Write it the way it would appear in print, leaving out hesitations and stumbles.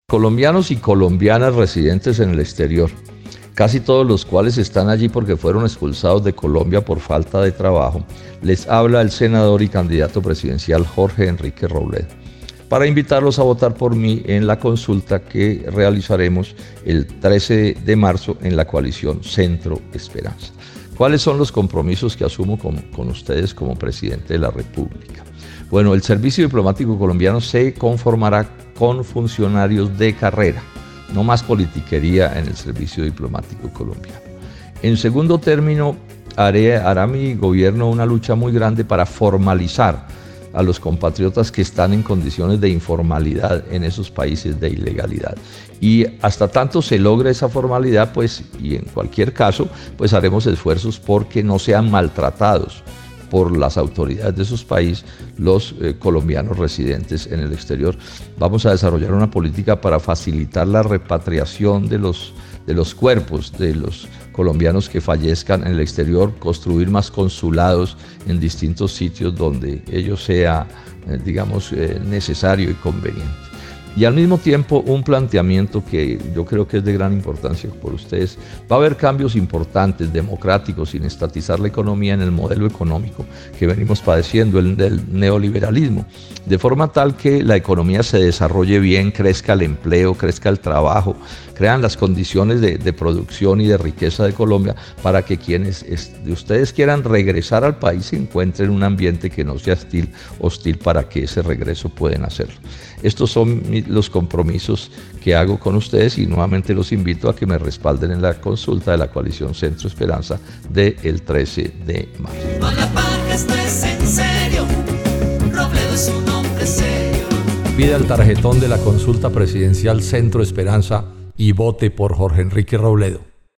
Colombianos y colombianas residentes en el exterior, casi todos los cuales están allí porque fueron expulsados de Colombia por falta de trabajo, les habla el senador y candidato presidencial Jorge Enrique Robledo, para invitarlos a votar por mí en la consulta que realizaremos el 13 de marzo en la coalición Centro Esperanza. ¿Cuáles son los compromisos que asumo con ustedes como presidente de la República? Bueno, el Servicio Diplomático Colombiano se conformará con funcionarios de carrera, no más politiquería en el Servicio Diplomático Colombiano. En segundo término, hará mi gobierno una lucha muy grande para formalizar a los compatriotas que están en condiciones de informalidad en esos países de ilegalidad. Y hasta tanto se logre esa formalidad, pues, y en cualquier caso, pues haremos esfuerzos porque no sean maltratados por las autoridades de sus países los colombianos residentes en el exterior. Vamos a desarrollar una política para facilitar la repatriación de los cuerpos de los colombianos que fallezcan en el exterior, construir más consulados en distintos sitios donde ello sea, necesario y conveniente. Y al mismo tiempo un planteamiento que yo creo que es de gran importancia por ustedes. Va a haber cambios importantes, democráticos, sin estatizar la economía en el modelo económico que venimos padeciendo, el del neoliberalismo, de forma tal que la economía se desarrolle bien, crezca el empleo, crezca el trabajo, crean las condiciones de producción y de riqueza de Colombia para que quienes de ustedes quieran regresar al país encuentren un ambiente que no sea hostil para que ese regreso puedan hacerlo. Estos son los compromisos que hago con ustedes y nuevamente los invito a que me respalden en la consulta de la coalición Centro Esperanza del 13 de marzo. Con la paz esto es en serio, Robledo es un hombre serio. Pida el tarjetón de la consulta presidencial Centro Esperanza y vote por Jorge Enrique Robledo.